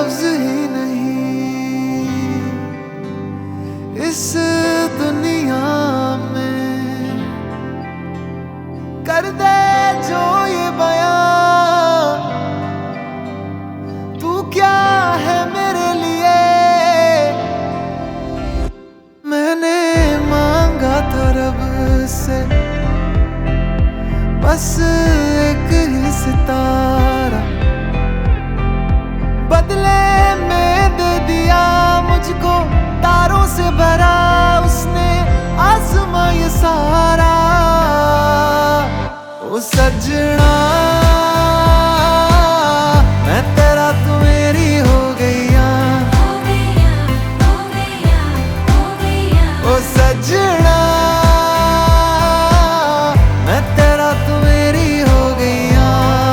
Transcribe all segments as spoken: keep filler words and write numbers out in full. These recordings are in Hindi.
लफ्ज ही नहीं इस दुनिया में कर दे जो ये बयां, तू क्या है मेरे लिए। मैंने मांगा था रब से बस एक ही सितारा, बदले में दे दिया मुझको तारों से भरा उसने आसमां ये सारा। ओ सजना मैं तेरा तू मेरी हो गईया, ओ सजना मैं तेरा तू मेरी हो गईया।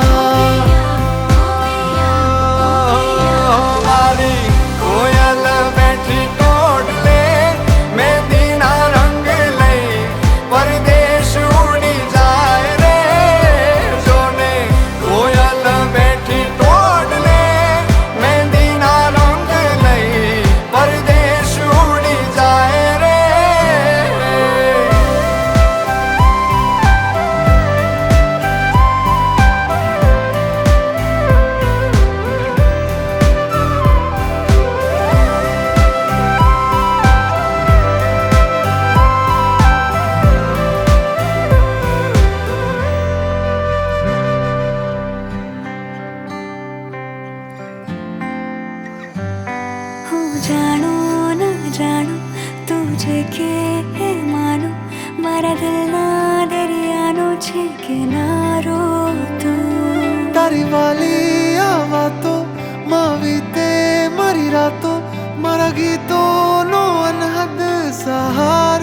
मारी कोयल बैठी टोट ले मैं दीना रंग ले परदेश उड़ी जाए रे जोने। कोयल बैठी टोट ले मैं दीना रंग ले परदेश उड़ी जाए रे। જાણો ન જાણો તુજે કે માનો મારા દિલના દરિયાનો છે કિનારો તું। તારી વાલી આવા તો માવી તે મારી રાતો મારા ગીતો નો અનહદ સહારો।